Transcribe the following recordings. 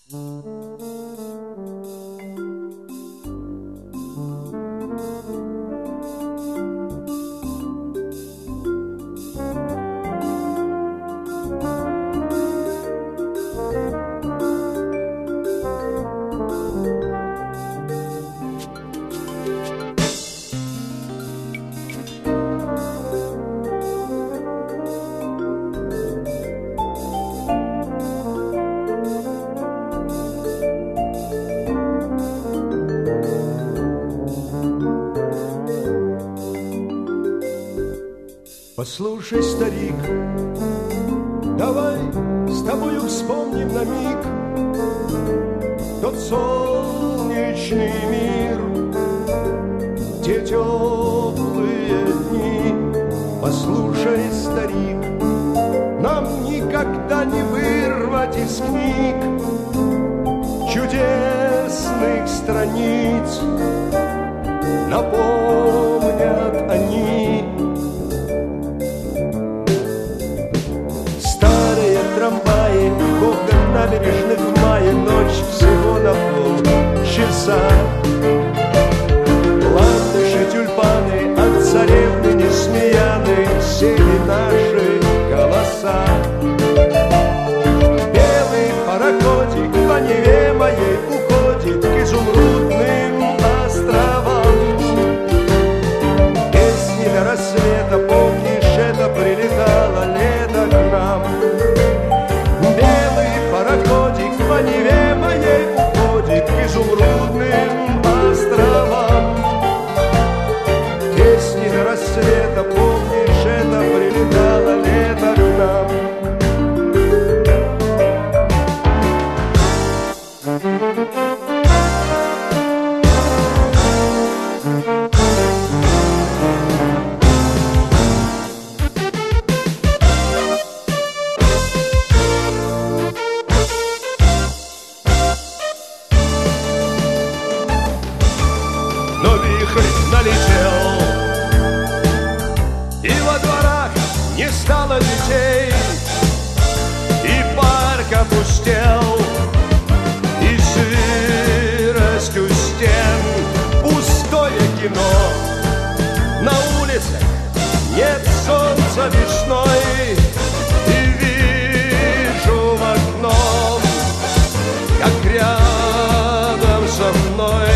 Послушай, старик, давай с тобою вспомним на миг тот солнечный мир, те теплые дни. Послушай, старик, нам никогда не вырвать из книг чудесных страниц, напомнят они. Трамваи, гогот набережных в мае, ночь всего на полчаса. Ландыши, тюльпаны, от царевны Несмеяны сели наши голоса. Белый пароходик по Неве моей уходит к изумрудным островам. Песни до рассвета, помнишь, это прилетало лето к нам. По Неве моей уходит к изумрудным островам. Песни до рассвета, помнишь, это прилетало лето к нам. Налетел, и во дворах не стало детей, и парк опустел, и сыростью стен пустое кино. На улицах нет солнца весной, и вижу в окно, как рядом со мной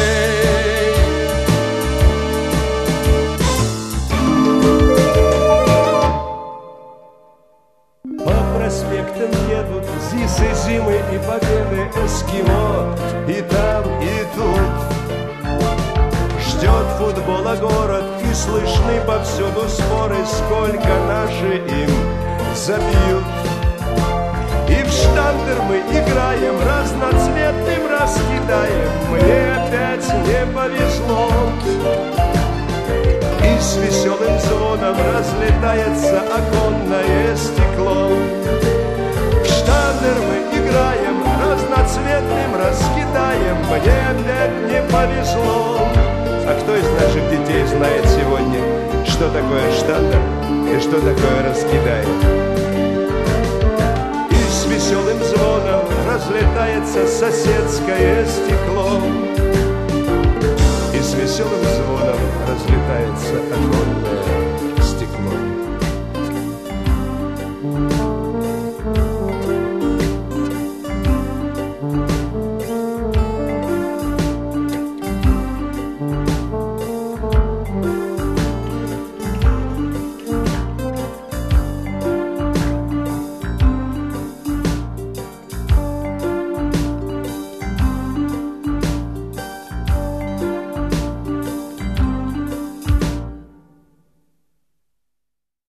проспектом едут ЗИСы, Зимы и Победы, Эскимо и там, и тут. Ждет футбола город, и слышны повсюду споры, сколько наши им забьют. И в штандер мы играем, разноцветным раскидаем. Мне опять не повезло, и с веселым звоном разлетается оконное стекло. В штандер мы играем, разноцветным раскидаем. Мне опять не повезло. А кто из наших детей знает сегодня, что такое штандер и что такое раскидаем? И с веселым звоном разлетается соседское стекло. И с веселым звоном разлетается оконное